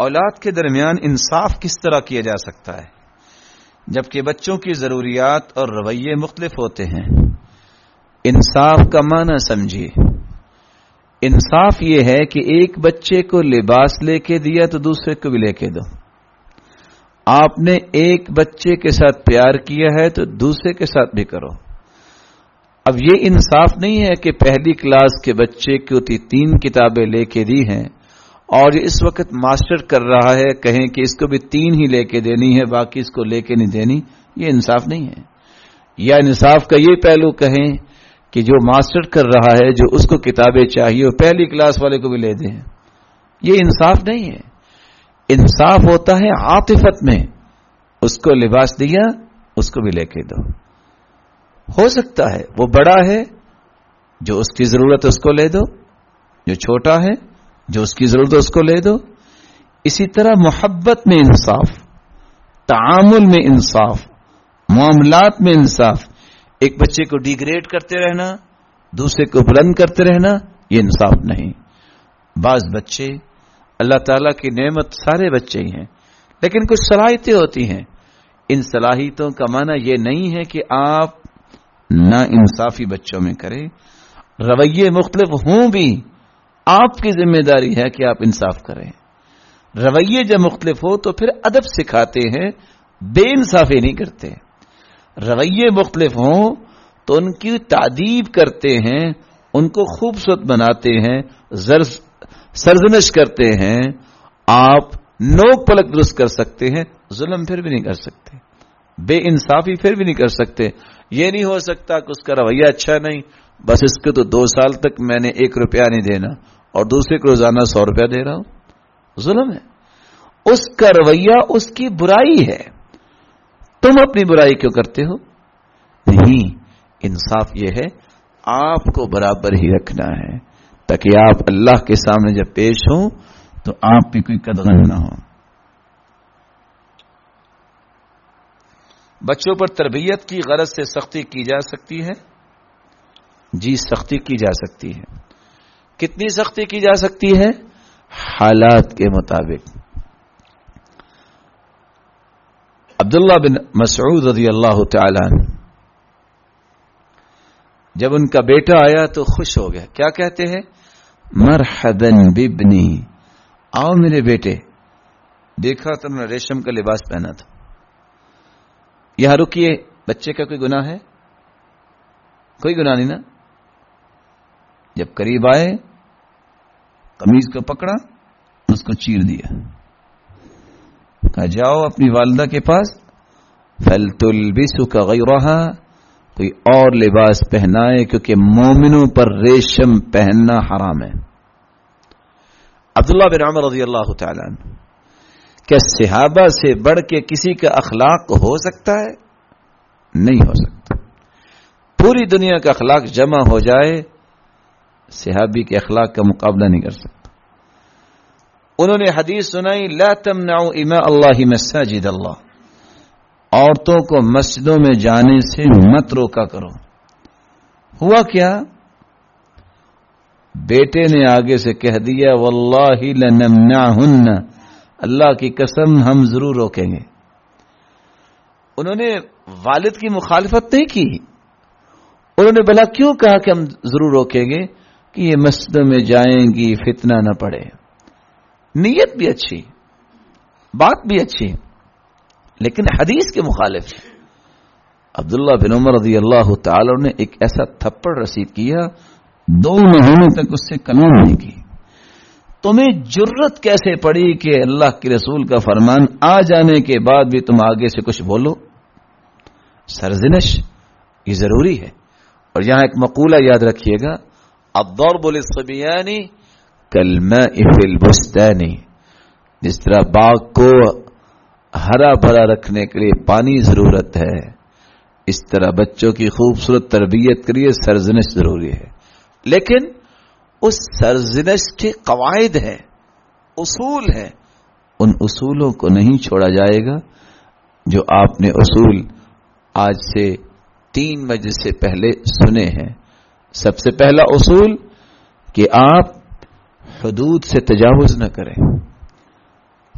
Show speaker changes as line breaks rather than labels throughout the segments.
اولاد کے درمیان انصاف کس طرح کیا جا سکتا ہے جبکہ بچوں کی ضروریات اور رویے مختلف ہوتے ہیں؟ انصاف کا معنی سمجھیے. انصاف یہ ہے کہ ایک بچے کو لباس لے کے دیا تو دوسرے کو بھی لے کے دو. آپ نے ایک بچے کے ساتھ پیار کیا ہے تو دوسرے کے ساتھ بھی کرو. اب یہ انصاف نہیں ہے کہ پہلی کلاس کے بچے کو 3 کتابیں لے کے دی ہیں اور اس وقت ماسٹر کر رہا ہے، کہیں کہ اس کو بھی 3 ہی لے کے دینی ہے، باقی اس کو لے کے نہیں دینی. یہ انصاف نہیں ہے. یا انصاف کا یہ پہلو کہیں کہ جو ماسٹر کر رہا ہے، جو اس کو کتابیں چاہیے، وہ پہلی کلاس والے کو بھی لے دیں. یہ انصاف نہیں ہے. انصاف ہوتا ہے عاطفت میں. اس کو لباس دیا، اس کو بھی لے کے دو. ہو سکتا ہے وہ بڑا ہے، جو اس کی ضرورت اس کو لے دو، جو چھوٹا ہے جو اس کی ضرورت اس کو لے دو. اسی طرح محبت میں انصاف، تعامل میں انصاف، معاملات میں انصاف. ایک بچے کو ڈیگریڈ کرتے رہنا، دوسرے کو بلند کرتے رہنا، یہ انصاف نہیں. بعض بچے اللہ تعالیٰ کی نعمت، سارے بچے ہی ہیں، لیکن کچھ صلاحیتیں ہوتی ہیں. ان صلاحیتوں کا معنی یہ نہیں ہے کہ آپ نا انصافی بچوں میں کریں. رویے مختلف ہوں بھی آپ کی ذمہ داری ہے کہ آپ انصاف کریں. رویے جب مختلف ہو تو پھر ادب سکھاتے ہیں، بے انصافی نہیں کرتے. رویے مختلف ہوں تو ان کی تعدیب کرتے ہیں، ان کو خوبصورت بناتے ہیں، سرزنش کرتے ہیں. آپ نوک پلک درست کر سکتے ہیں، ظلم پھر بھی نہیں کر سکتے، بے انصافی پھر بھی نہیں کر سکتے. یہ نہیں ہو سکتا کہ اس کا رویہ اچھا نہیں، بس اس کو تو 2 سال تک میں نے 1 روپیہ نہیں دینا اور دوسرے کو روزانہ 100 روپیہ دے رہا ہوں. ظلم ہے. اس کا رویہ اس کی برائی ہے، تم اپنی برائی کیوں کرتے ہو؟ نہیں. انصاف یہ ہے آپ کو برابر ہی رکھنا ہے تاکہ آپ اللہ کے سامنے جب پیش ہوں تو آپ پہ کوئی قدغن نہ ہو. بچوں پر تربیت کی غرض سے سختی کی جا سکتی ہے؟ جی، سختی کی جا سکتی ہے. کتنی سختی کی جا سکتی ہے؟ حالات کے مطابق. عبداللہ بن مسعود رضی اللہ تعالی عنہ جب ان کا بیٹا آیا تو خوش ہو گیا. کیا کہتے ہیں؟ مرحبا بابنی، آؤ میرے بیٹے. دیکھا تو انہوں نے ریشم کا لباس پہنا تھا. یہاں رکیے، بچے کا کوئی گناہ ہے؟ کوئی گناہ نہیں نا. جب قریب آئے، قمیض کو پکڑا، اس کو چیر دیا، کہا جاؤ اپنی والدہ کے پاس، فَلْتُلْبِسُكَ غَيْرَهَا، کوئی اور لباس پہنائے، کیونکہ مومنوں پر ریشم پہننا حرام ہے. عبداللہ بن عمر رضی اللہ تعالیٰ عنہ، کیا صحابہ سے بڑھ کے کسی کا اخلاق ہو سکتا ہے؟ نہیں ہو سکتا. پوری دنیا کا اخلاق جمع ہو جائے، صحابی کے اخلاق کا مقابلہ نہیں کر سکتا. انہوں نے حدیث سنائی، لا تمنعوا اماء اللہ مساجد اللہ، عورتوں کو مسجدوں میں جانے سے مت روکا کرو. ہوا کیا؟ بیٹے نے آگے سے کہہ دیا، واللہ لنمنعہن، اللہ کی قسم ہم ضرور روکیں گے. انہوں نے والد کی مخالفت نہیں کی. انہوں نے بھلا کیوں کہا کہ ہم ضرور روکیں گے؟ کہ یہ مسجدوں میں جائیں گی، فتنہ نہ پڑے. نیت بھی اچھی، بات بھی اچھی، لیکن حدیث کے مخالف ہے. عبداللہ بن عمر رضی اللہ تعالی نے ایک ایسا تھپڑ رسید کیا، 2 مہینے تک اس سے کلام نہیں کی. تمہیں جرت کیسے پڑی کہ اللہ کے رسول کا فرمان آ جانے کے بعد بھی تم آگے سے کچھ بولو؟ سرزنش یہ ضروری ہے. اور یہاں ایک مقولہ یاد رکھیے گا، الضرب للصبیان کالماء فی البستان، جس طرح باغ کو ہرا بھرا رکھنے کے لیے پانی ضرورت ہے، اس طرح بچوں کی خوبصورت تربیت کے لیے سرزنش ضروری ہے. لیکن اس سرزنش کے قواعد ہیں، اصول ہیں. ان اصولوں کو نہیں چھوڑا جائے گا جو آپ نے اصول آج سے 3 مجلس سے پہلے سنے ہیں. سب سے پہلا اصول کہ آپ حدود سے تجاوز نہ کریں.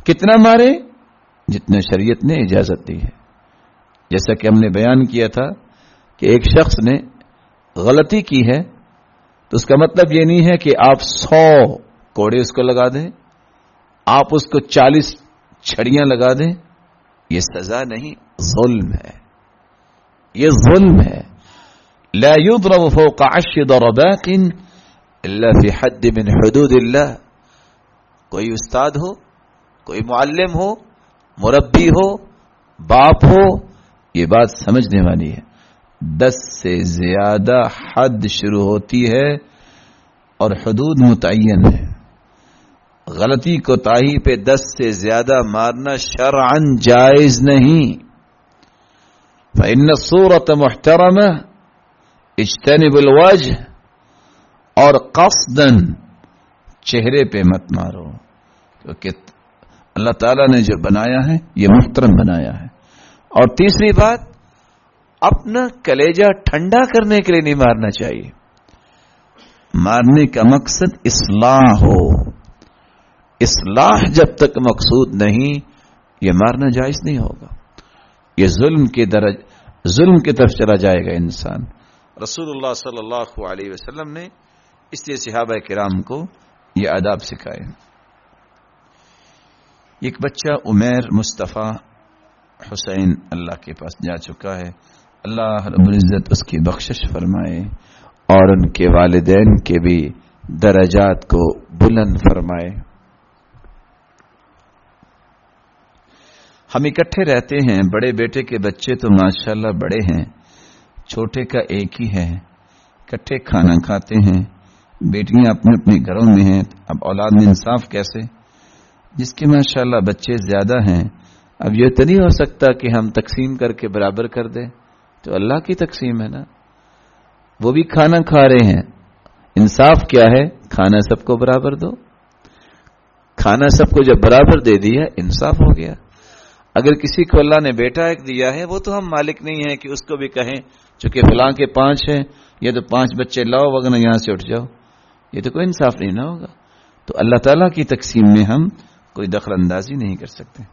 کتنا مارے؟ جتنے شریعت نے اجازت دی ہے. جیسا کہ ہم نے بیان کیا تھا کہ ایک شخص نے غلطی کی ہے تو اس کا مطلب یہ نہیں ہے کہ آپ 100 کوڑے اس کو لگا دیں, آپ اس کو 40 چھڑیاں لگا دیں. یہ سزا نہیں, ظلم ہے, یہ ظلم ہے. لا يضرب فوق 10 ضربات الا في حد من حدود اللہ. کوئی استاد ہو, کوئی معلم ہو, مربی ہو, باپ ہو, یہ بات سمجھنے والی ہے. 10 سے زیادہ حد شروع ہوتی ہے اور حدود متعین ہے. غلطی کوتاہی پہ 10 سے زیادہ مارنا شرعاً جائز نہیں. فإن الصورة محترمة اجتنب الوجه, اور قصداً چہرے پہ مت مارو, کیونکہ اللہ تعالیٰ نے جو بنایا ہے یہ محترم بنایا ہے. اور تیسری بات, اپنا کلیجہ ٹھنڈا کرنے کے لیے نہیں مارنا چاہیے. مارنے کا مقصد اصلاح ہو. اصلاح جب تک مقصود نہیں, یہ مارنا جائز نہیں ہوگا. یہ ظلم کی طرف چلا جائے گا انسان. رسول اللہ صلی اللہ علیہ وسلم نے اس لیے صحابہ کرام کو یہ آداب سکھائے. ایک بچہ عمیر مصطفیٰ حسین اللہ کے پاس جا چکا ہے. اللہ رب العزت اس کی بخشش فرمائے اور ان کے والدین کے بھی درجات کو بلند فرمائے. ہم اکٹھے رہتے ہیں. بڑے بیٹے کے بچے تو ماشاءاللہ بڑے ہیں, چھوٹے کا ایک ہی ہے. اکٹھے کھانا کھاتے ہیں, بیٹیاں اپنے اپنے گھروں میں ہیں. اب اولاد میں انصاف کیسے؟ جس کے ماشاءاللہ بچے زیادہ ہیں, اب یہ تو نہیں ہو سکتا کہ ہم تقسیم کر کے برابر کر دیں. تو اللہ کی تقسیم ہے نا, وہ بھی کھانا کھا رہے ہیں. انصاف کیا ہے؟ کھانا سب کو برابر دو. کھانا سب کو جب برابر دے دیا انصاف ہو گیا. اگر کسی کو اللہ نے بیٹا ایک دیا ہے, وہ تو ہم مالک نہیں ہیں کہ اس کو بھی کہیں چونکہ فلاں کے 5 ہیں, یہ تو 5 بچے لاؤ وگرنہ یہاں سے اٹھ جاؤ. یہ تو کوئی انصاف نہیں نہ ہوگا. تو اللہ تعالیٰ کی تقسیم میں ہم کوئی دخل اندازی نہیں کر سکتے.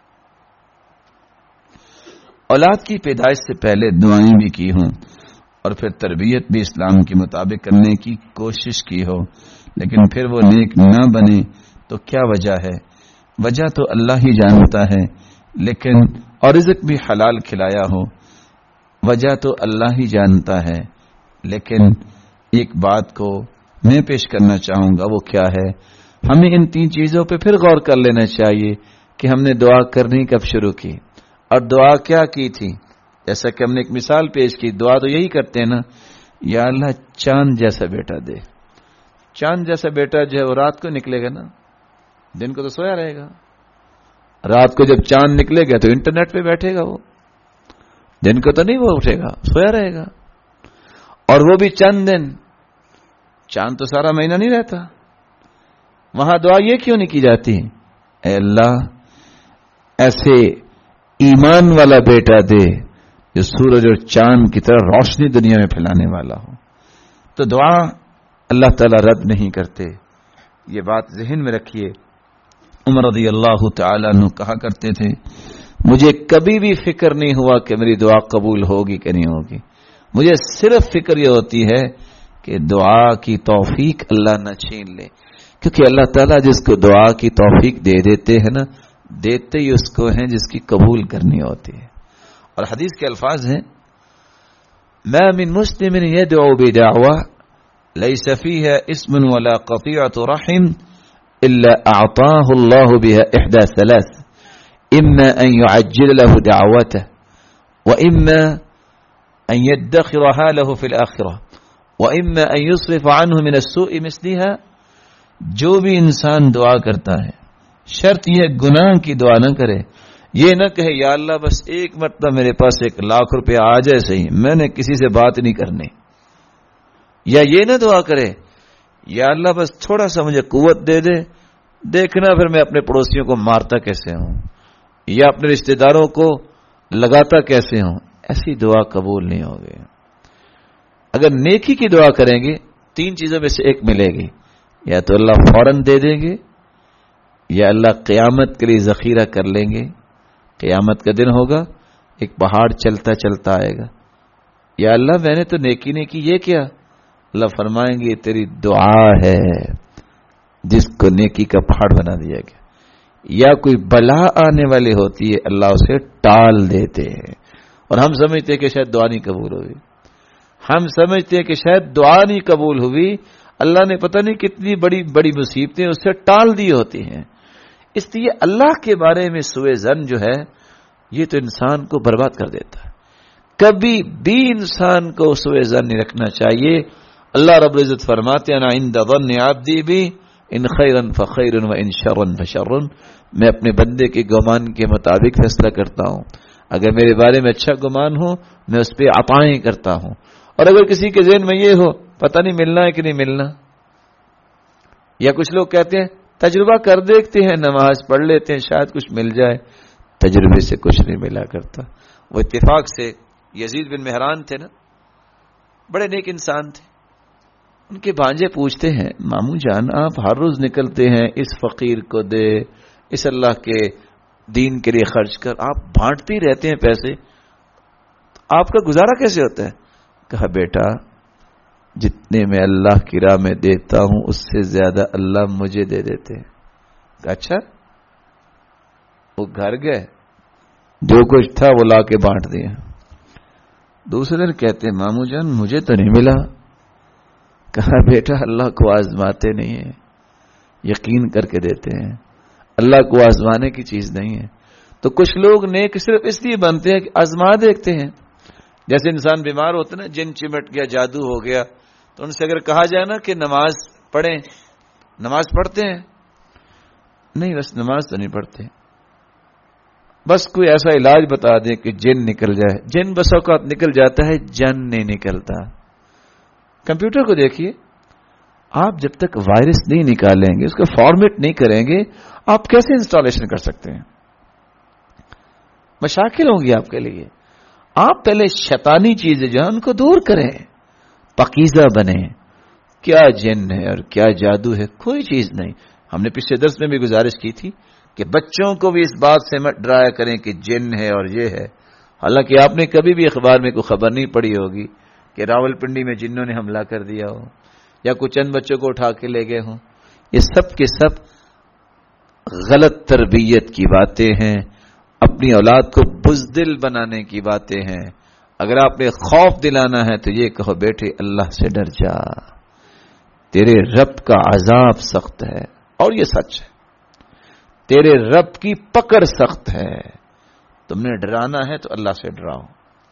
اولاد کی پیدائش سے پہلے دعائیں بھی کی ہوں اور پھر تربیت بھی اسلام کے مطابق کرنے کی کوشش کی ہو, لیکن پھر وہ نیک نہ بنے تو کیا وجہ ہے؟ وجہ تو اللہ ہی جانتا ہے, لیکن اور رزق بھی حلال کھلایا ہو, وجہ تو اللہ ہی جانتا ہے. لیکن ایک بات کو میں پیش کرنا چاہوں گا, وہ کیا ہے؟ ہمیں ان 3 چیزوں پہ پھر غور کر لینا چاہیے کہ ہم نے دعا کرنی کب شروع کی اور دعا کیا کی تھی. جیسا کہ ہم نے ایک مثال پیش کی, دعا تو یہی کرتے ہیں نا, یا اللہ چاند جیسا بیٹا دے. چاند جیسا بیٹا جو ہے وہ رات کو نکلے گا نا, دن کو تو سویا رہے گا. رات کو جب چاند نکلے گا تو انٹرنیٹ پہ بیٹھے گا, وہ دن کو تو نہیں وہ اٹھے گا, سویا رہے گا. اور وہ بھی چند دن, چاند تو سارا مہینہ نہیں رہتا. وہاں دعا یہ کیوں نہیں کی جاتی؟ اے اللہ ایسے ایمان والا بیٹا دے جو سورج اور چاند کی طرح روشنی دنیا میں پھیلانے والا ہو. تو دعا اللہ تعالیٰ رد نہیں کرتے, یہ بات ذہن میں رکھیے. عمر رضی اللہ تعالیٰ عنہ کہا کرتے تھے, مجھے کبھی بھی فکر نہیں ہوا کہ میری دعا قبول ہوگی کہ نہیں ہوگی. مجھے صرف فکر یہ ہوتی ہے کہ دعا کی توفیق اللہ نہ چھین لے, کیونکہ اللہ تعالیٰ جس کو دعا کی توفیق دے دیتے ہیں نا, دیتے ہی اس کو ہیں جس کی قبول کرنی ہوتی ہے. اور حدیث کے الفاظ ہیں, ما من مسلم يدعو بدعوة ليس فيها اسم ولا قطيعة رحم إلا أعطاه الله بها إحدى 3, إما أن يعجل له دعوته وإما أن يدخرها له في الآخرة وإما أن يصرف عنه من السوء مثلها. جو بھی انسان دعا کرتا ہے شرط یہ گناہ کی دعا نہ کرے. یہ نہ کہے یا اللہ بس ایک مرتبہ میرے پاس 1 لاکھ روپے آ جائے صحیح, میں نے کسی سے بات نہیں کرنی. یا یہ نہ دعا کرے یا اللہ بس تھوڑا سا مجھے قوت دے دے, دیکھنا پھر میں اپنے پڑوسیوں کو مارتا کیسے ہوں یا اپنے رشتہ داروں کو لگاتا کیسے ہوں. ایسی دعا قبول نہیں ہوگی. اگر نیکی کی دعا کریں گے 3 چیزوں میں سے ایک ملے گی, یا تو اللہ فوراً دے دیں گے, یا اللہ قیامت کے لیے ذخیرہ کر لیں گے، قیامت کا دن ہوگا، ایک پہاڑ چلتا چلتا آئے گا، یا اللہ میں نے تو نیکی نہیں کی، یہ کیا؟ اللہ فرمائیں گے تیری دعا ہے جس کو نیکی کا پہاڑ بنا دیا گیا۔ یا کوئی بلا آنے والی ہوتی ہے، اللہ اسے ٹال دیتے ہیں، اور ہم سمجھتے ہیں کہ شاید دعا نہیں قبول ہوئی، ہم سمجھتے ہیں کہ شاید دعا نہیں قبول ہوئی، اللہ نے پتہ نہیں کتنی بڑی بڑی مصیبتیں اس سے ٹال دی ہوتی ہیں۔ اس لیے اللہ کے بارے میں سوء ظن جو ہے یہ تو انسان کو برباد کر دیتا ہے۔ کبھی بھی انسان کو سوء ظن نہیں رکھنا چاہیے۔ اللہ رب العزت فرماتے ہیں انا عند ظن عبدی بی ان خیرا فخیر و ان شرا فشر، میں اپنے بندے کے گمان کے مطابق فیصلہ کرتا ہوں، اگر میرے بارے میں اچھا گمان ہو میں اس پہ عطائیں کرتا ہوں، اور اگر کسی کے ذہن میں یہ ہو پتہ نہیں ملنا ہے کہ نہیں ملنا، یا کچھ لوگ کہتے ہیں تجربہ کر دیکھتے ہیں، نماز پڑھ لیتے ہیں شاید کچھ مل جائے، تجربے سے کچھ نہیں ملا کرتا۔ وہ اتفاق سے یزید بن مہران تھے نا، بڑے نیک انسان تھے، ان کے بھانجے پوچھتے ہیں ماموں جان آپ ہر روز نکلتے ہیں اس فقیر کو دے، اس اللہ کے دین کے لیے خرچ کر، آپ بانٹتے ہی رہتے ہیں پیسے، آپ کا گزارا کیسے ہوتا ہے؟ کہا بیٹا جتنے میں اللہ کی راہ میں دیتا ہوں اس سے زیادہ اللہ مجھے دے دیتے ہیں۔ کہا اچھا؟ وہ گھر گئے، جو کچھ تھا وہ لا کے بانٹ دیا۔ دوسرے دن کہتے ہیں ماموں جان مجھے تو نہیں ملا۔ کہا بیٹا اللہ کو آزماتے نہیں ہیں، یقین کر کے دیتے ہیں، اللہ کو آزمانے کی چیز نہیں ہے۔ تو کچھ لوگ نیک صرف اس لیے بنتے ہیں کہ آزما دیکھتے ہیں، جیسے انسان بیمار ہوتا ہے نا، جن چمٹ گیا، جادو ہو گیا، تو ان سے اگر کہا جائے نا کہ نماز پڑھیں، نماز پڑھتے ہیں؟ نہیں، بس نماز تو نہیں پڑھتے، بس کوئی ایسا علاج بتا دیں کہ جن نکل جائے۔ جن بس اوقات نکل جاتا ہے، جن نہیں نکلتا۔ کمپیوٹر کو دیکھیے، آپ جب تک وائرس نہیں نکالیں گے، اس کا فارمیٹ نہیں کریں گے، آپ کیسے انسٹالیشن کر سکتے ہیں؟ مشاکل ہوں گی آپ کے لیے۔ آپ پہلے شیطانی چیزیں جو ہیں ان کو دور کریں، پاکیزہ بنیں۔ کیا جن ہے اور کیا جادو ہے؟ کوئی چیز نہیں۔ ہم نے پچھلے درس میں بھی گزارش کی تھی کہ بچوں کو بھی اس بات سے مت ڈرایا کریں کہ جن ہے اور یہ ہے۔ حالانکہ آپ نے کبھی بھی اخبار میں کوئی خبر نہیں پڑھی ہوگی کہ راول پنڈی میں جنوں نے حملہ کر دیا ہو یا کچھ چند بچوں کو اٹھا کے لے گئے ہوں۔ یہ سب کے سب غلط تربیت کی باتیں ہیں، اپنی اولاد کو بزدل بنانے کی باتیں ہیں۔ اگر آپ نے خوف دلانا ہے تو یہ کہو بیٹے اللہ سے ڈر جا، تیرے رب کا عذاب سخت ہے، اور یہ سچ ہے، تیرے رب کی پکڑ سخت ہے۔ تم نے ڈرانا ہے تو اللہ سے ڈراؤ۔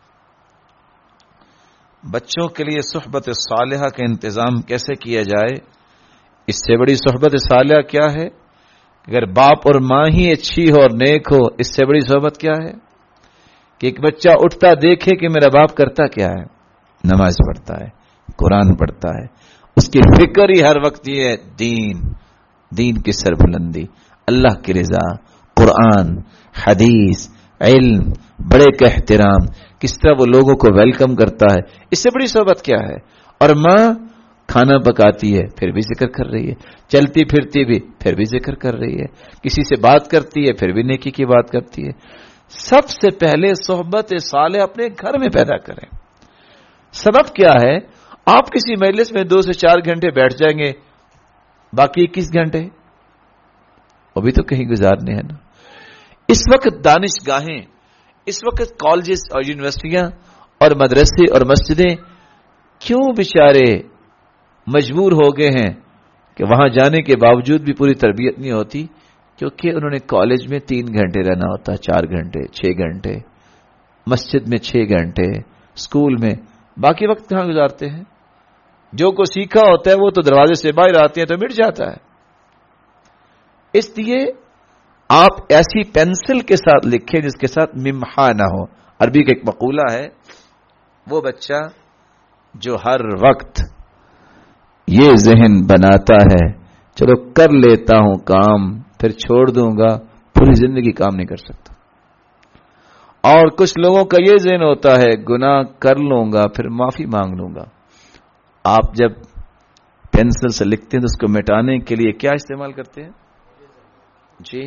بچوں کے لیے صحبت صالحہ کا انتظام کیسے کیا جائے؟ اس سے بڑی صحبت صالحہ کیا ہے؟ اگر باپ اور ماں ہی اچھی ہو اور نیک ہو، اس سے بڑی صحبت کیا ہے؟ کہ ایک بچہ اٹھتا دیکھے کہ میرا باپ کرتا کیا ہے، نماز پڑھتا ہے، قرآن پڑھتا ہے، اس کی فکر ہی ہر وقت یہ ہے دین کی سربلندی، اللہ کی رضا، قرآن، حدیث، علم، بڑے کا احترام، کس طرح وہ لوگوں کو ویلکم کرتا ہے۔ اس سے بڑی صحبت کیا ہے؟ اور ماں کھانا پکاتی ہے پھر بھی ذکر کر رہی ہے، چلتی پھرتی بھی پھر بھی ذکر کر رہی ہے، کسی سے بات کرتی ہے پھر بھی نیکی کی بات کرتی ہے۔ سب سے پہلے صحبت صالح اپنے گھر میں پیدا کریں۔ سبب کیا ہے؟ آپ کسی مجلس میں 2 سے 4 گھنٹے بیٹھ جائیں گے، باقی 21 گھنٹے وہ بھی تو کہیں گزارنے ہیں نا۔ اس وقت دانش گاہیں، اس وقت کالجز اور یونیورسٹیاں اور مدرسے اور مسجدیں کیوں بیچارے مجبور ہو گئے ہیں کہ وہاں جانے کے باوجود بھی پوری تربیت نہیں ہوتی؟ کیونکہ انہوں نے کالج میں 3 گھنٹے رہنا ہوتا ہے، 4 گھنٹے، 6 گھنٹے، مسجد میں 6 گھنٹے، اسکول میں باقی وقت کہاں گزارتے ہیں؟ جو کو سیکھا ہوتا ہے وہ تو دروازے سے باہر آتے ہیں تو مٹ جاتا ہے۔ اس لیے آپ ایسی پینسل کے ساتھ لکھیں جس کے ساتھ ممحا نہ ہو۔ عربی کا ایک مقولہ ہے، وہ بچہ جو ہر وقت یہ ذہن بناتا ہے چلو کر لیتا ہوں کام پھر چھوڑ دوں گا، پوری زندگی کام نہیں کر سکتا۔ اور کچھ لوگوں کا یہ ذہن ہوتا ہے گناہ کر لوں گا پھر معافی مانگ لوں گا۔ آپ جب پینسل سے لکھتے ہیں تو اس کو مٹانے کے لیے کیا استعمال کرتے ہیں؟ جی،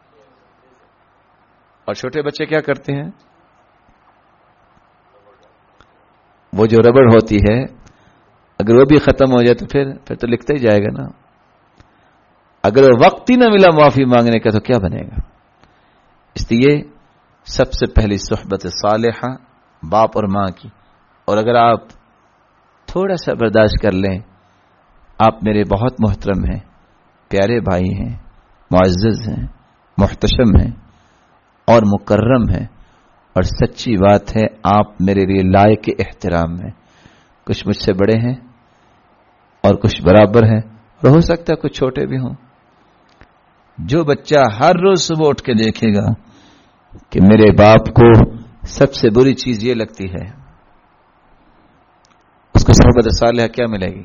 اور چھوٹے بچے کیا کرتے ہیں؟ وہ جو ربڑ ہوتی ہے اگر وہ بھی ختم ہو جائے تو پھر تو لکھتا ہی جائے گا نا. اگر وقت ہی نہ ملا معافی مانگنے کا تو کیا بنے گا؟ اس لیے سب سے پہلی صحبت صالحہ باپ اور ماں کی. اور اگر آپ تھوڑا سا برداشت کر لیں، آپ میرے بہت محترم ہیں، پیارے بھائی ہیں، معزز ہیں، محتشم ہیں اور مکرم ہیں، اور سچی بات ہے آپ میرے لیے لائق احترام ہیں. کچھ مجھ سے بڑے ہیں اور کچھ برابر ہیں، اور ہو سکتا ہے کچھ چھوٹے بھی ہوں. جو بچہ ہر روز صبح اٹھ کے دیکھے گا کہ میرے باپ کو سب سے بری چیز یہ لگتی ہے، اس کو صحبت صالحہ کیا ملے گی؟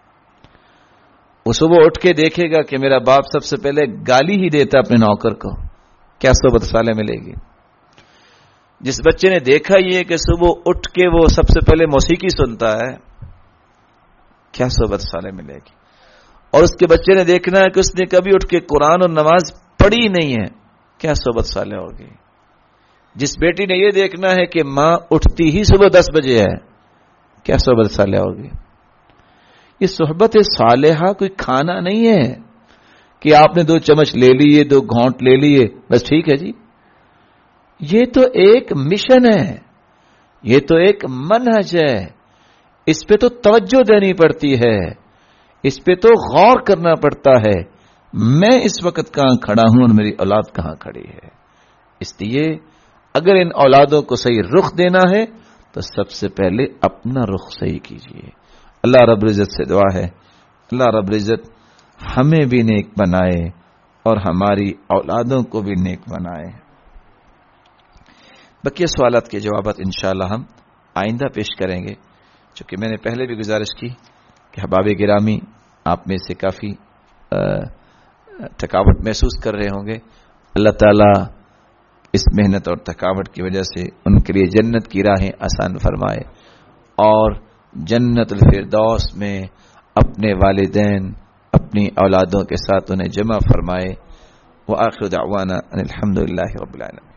وہ صبح اٹھ کے دیکھے گا کہ میرا باپ سب سے پہلے گالی ہی دیتا اپنے نوکر کو، کیا صحبت صالحہ ملے گی؟ جس بچے نے دیکھا یہ کہ صبح اٹھ کے وہ سب سے پہلے موسیقی سنتا ہے، کیا صحبت صالحہ ملے گی؟ اور اس کے بچے نے دیکھنا ہے کہ اس نے کبھی اٹھ کے قرآن اور نماز پڑھی نہیں ہے، کیا صحبت صالحہ ہوگی؟ جس بیٹی نے یہ دیکھنا ہے کہ ماں اٹھتی ہی صبح 10 بجے ہے، کیا صحبت صالحہ ہوگی؟ یہ صحبت صالحہ کوئی کھانا نہیں ہے کہ آپ نے 2 چمچ لے لیے، 2 گھونٹ لے لیے، بس ٹھیک ہے جی. یہ تو ایک مشن ہے، یہ تو ایک منہج ہے، اس پہ تو توجہ دینی پڑتی ہے، اس پہ تو غور کرنا پڑتا ہے. میں اس وقت کہاں کھڑا ہوں اور میری اولاد کہاں کھڑی ہے. اس لیے اگر ان اولادوں کو صحیح رخ دینا ہے تو سب سے پہلے اپنا رخ صحیح کیجیے. اللہ رب العزت سے دعا ہے اللہ رب العزت ہمیں بھی نیک بنائے اور ہماری اولادوں کو بھی نیک بنائے. بقیہ سوالات کے جوابات انشاءاللہ ہم آئندہ پیش کریں گے. چونکہ میں نے پہلے بھی گزارش کی کہ احباب گرامی آپ میں سے کافی تھکاوٹ محسوس کر رہے ہوں گے. اللہ تعالیٰ اس محنت اور تھکاوٹ کی وجہ سے ان کے لیے جنت کی راہیں آسان فرمائے اور جنت الفردوس میں اپنے والدین اپنی اولادوں کے ساتھ انہیں جمع فرمائے. وآخر دعوانا ان الحمد للہ رب العالمین.